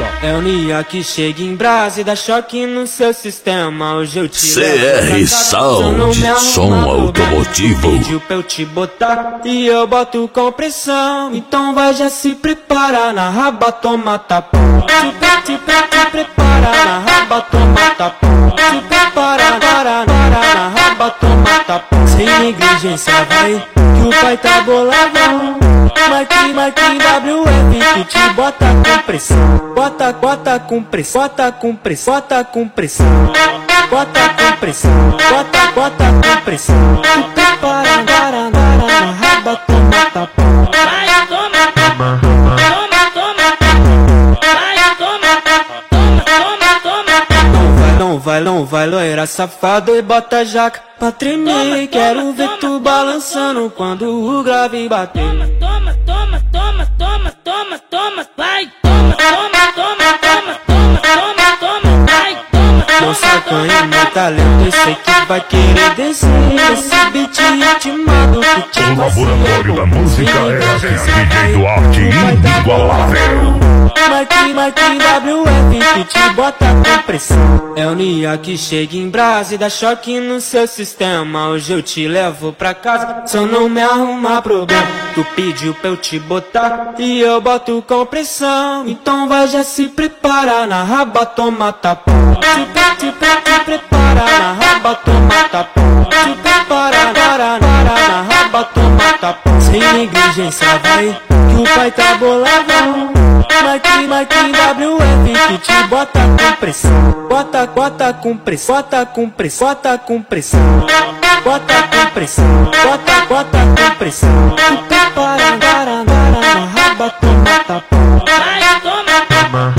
É o Nia que chega em brasa e dá choque no seu sistema. Hoje eu te CR Sound, som automotivo. Pediu pra eu te botar e eu boto com pressão. Então vai já se prepara, na raba toma tapão. Te prepara, na raba toma tapão. Se prepara, na raba toma tapão. Sem negligência vai, que o pai tá boladão. Mike WF que te bota com pressão. Bota com pressão, bota com pressão, bota com pressão. Bota com pressão, bota com pressão. Se prepara, na raba toma tapão. Vai, toma, toma, toma, toma. Vai, toma, toma. Não vai, loira safado e bota jaca pra tremer. Quero ver tu balançando quando o grave bater. Toma, toma, toma, toma, toma, toma, vai, toma, toma, toma, toma, toma, toma, toma, vai, toma. Meu sacanho, meu talento, eu sei que vai querer descer. Esse beat ritmado que te O laboratório da música é DJ Duarte inigualável. Mike WF que te bota com pressão. É o Nia que chega em brasa e dá choque no seu sistema. Hoje eu te levo pra casa, só não me arrumar problema. Tu pediu pra eu te botar e eu boto com pressão. Então vai já se prepara, na raba toma tapão. Te prepara, na raba toma tapão. Se prepara, na raba toma tapão. Sem negligência vai, que o pai tá boladão. Mike WF que te bota com pressão. Bota com pressão, bota com pressão, bota com pressão. Bota com pressão, bota com pressão. Se prepara, na raba toma tapão. Vai, toma, toma,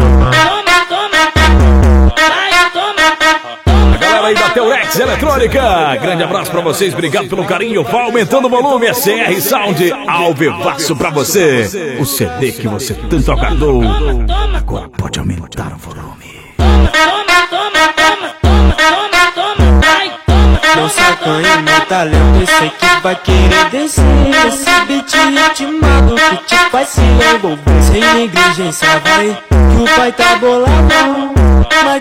toma. Vai, toma. A galera aí da Teurex Eletrônica, grande abraço pra vocês, obrigado pelo carinho. Vai aumentando o volume, é CR Sound ao vivaço pra você. O CD que você tanto aguardou, agora pode aumentar o volume. Toma, toma, toma, toma, toma, toma, vai, toma. Meu sacanho, meu talento, eu sei que vai querer descer. Esse beat ritmado que te faz se envolver. Sem negligência vai, que o pai tá boladão.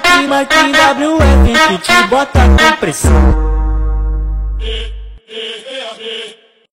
Mike WF que te bota com pressão.